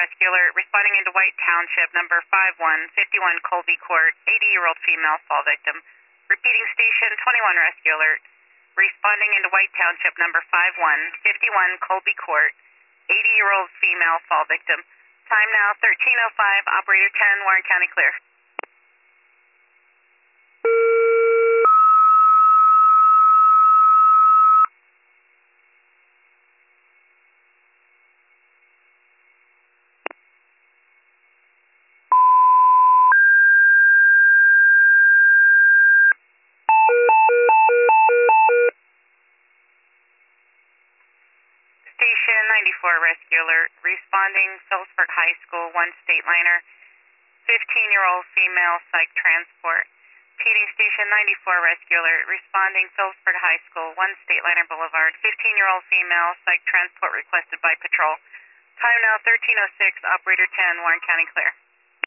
rescue alert, responding into White Township, number 5151 Colby Court, 80-year-old female fall victim. Repeating station 21 rescue alert, responding into White Township, number 5151 Colby Court, 80-year-old female fall victim. Time now 13:05, operator 10, Warren County clear. Station 94 rescue alert, responding Phillipsburg High School, 1 state liner, 15-year-old female psych transport. Repeating station 94 rescue alert, responding Phillipsburg High School, 1 state liner Boulevard, 15-year-old female psych transport requested by patrol. Time now 13:06, operator 10, Warren County clear.